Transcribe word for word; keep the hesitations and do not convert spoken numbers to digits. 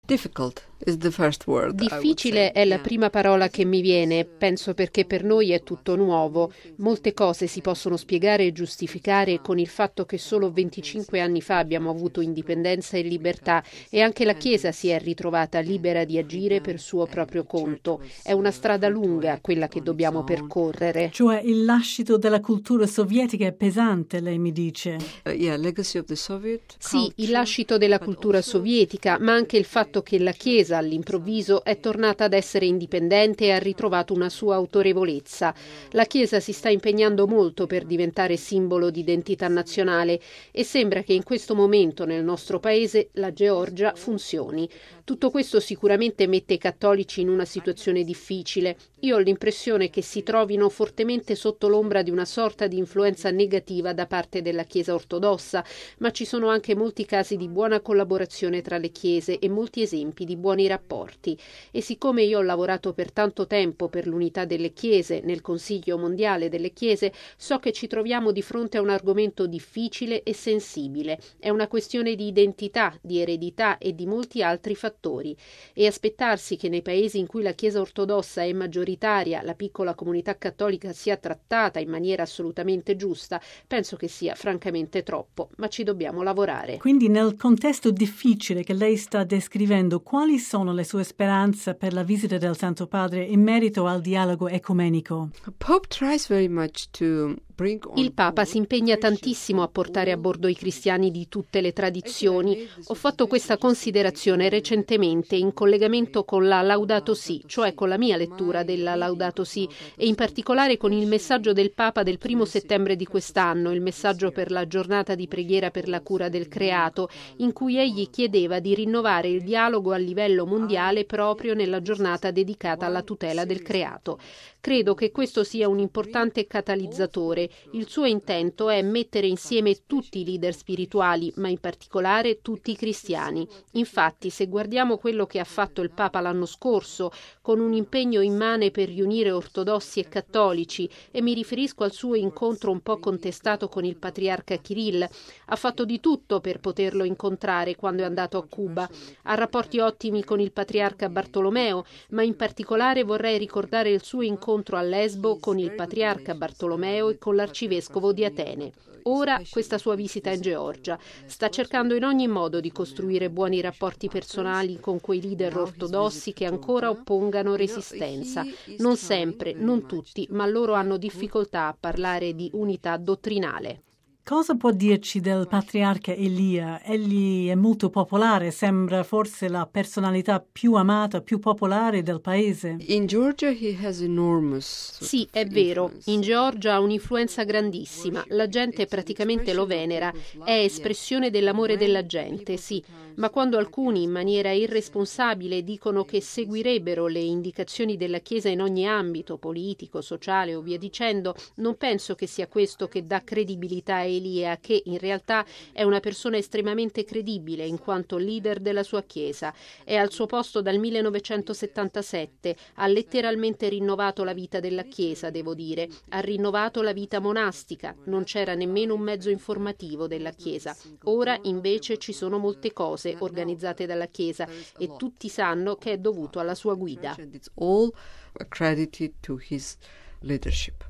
Difficult is the first word. Difficile è la prima parola che mi viene, penso perché per noi è tutto nuovo. Molte cose si possono spiegare e giustificare con il fatto che solo venticinque anni fa abbiamo avuto indipendenza e libertà e anche la Chiesa si è ritrovata libera di agire per suo proprio conto. È una strada lunga quella che dobbiamo percorrere. Cioè il lascito della cultura sovietica è pesante, lei mi dice. Uh, yeah, legacy of the Soviet Sì, il lascito della cultura sovietica, ma anche il fatto che la Chiesa all'improvviso è tornata ad essere indipendente e ha ritrovato una sua autorevolezza. La Chiesa si sta impegnando molto per diventare simbolo di identità nazionale e sembra che in questo momento nel nostro paese la Georgia funzioni. Tutto questo sicuramente mette i cattolici in una situazione difficile. Io ho l'impressione che si trovino fortemente sotto l'ombra di una sorta di influenza negativa da parte della Chiesa ortodossa, ma ci sono anche molti casi di buona collaborazione tra le chiese e molti esempi di buoni rapporti. E siccome io ho lavorato per tanto tempo per l'unità delle chiese nel Consiglio mondiale delle chiese, so che ci troviamo di fronte a un argomento difficile e sensibile. È una questione di identità, di eredità e di molti altri fattori. E aspettarsi che nei paesi in cui la Chiesa ortodossa è maggioritaria la piccola comunità cattolica sia trattata in maniera assolutamente giusta, penso che sia francamente troppo, ma ci dobbiamo lavorare. Quindi nel contesto difficile che lei sta descrivendo, quali sono le sue speranze per la visita del Santo Padre in merito al dialogo ecumenico? Pope tries very much to Il Papa si impegna tantissimo a portare a bordo i cristiani di tutte le tradizioni. Ho fatto questa considerazione recentemente in collegamento con la Laudato Si, cioè con la mia lettura della Laudato Si e in particolare con il messaggio del Papa del primo settembre di quest'anno, il messaggio per la giornata di preghiera per la cura del creato, in cui egli chiedeva di rinnovare il dialogo a livello mondiale proprio nella giornata dedicata alla tutela del creato. Credo che questo sia un importante catalizzatore. Il suo intento è mettere insieme tutti i leader spirituali, ma in particolare tutti i cristiani. Infatti, se guardiamo quello che ha fatto il Papa l'anno scorso, con un impegno immane per riunire ortodossi e cattolici, e mi riferisco al suo incontro un po' contestato con il patriarca Kirill, ha fatto di tutto per poterlo incontrare quando è andato a Cuba. Ha rapporti ottimi con il patriarca Bartolomeo, ma in particolare vorrei ricordare il suo incontro a Lesbo con il patriarca Bartolomeo e con l'arcivescovo di Atene. Ora questa sua visita in Georgia. Sta cercando in ogni modo di costruire buoni rapporti personali con quei leader ortodossi che ancora oppongano resistenza. Non sempre, non tutti, ma loro hanno difficoltà a parlare di unità dottrinale. Cosa può dirci del patriarca Elia? Egli è molto popolare, sembra forse la personalità più amata, più popolare del paese. In Georgia he has enormous. Sì, è vero. In Georgia ha un'influenza grandissima. La gente praticamente lo venera. È espressione dell'amore della gente, sì. Ma quando alcuni, in maniera irresponsabile, dicono che seguirebbero le indicazioni della Chiesa in ogni ambito, politico, sociale o via dicendo, non penso che sia questo che dà credibilità a Elia, che in realtà è una persona estremamente credibile in quanto leader della sua Chiesa. È al suo posto dal millenovecentosettantasette, ha letteralmente rinnovato la vita della Chiesa, devo dire, ha rinnovato la vita monastica, non c'era nemmeno un mezzo informativo della Chiesa. Ora invece ci sono molte cose organizzate dalla Chiesa e tutti sanno che è dovuto alla sua guida. It's all accredited to his leadership.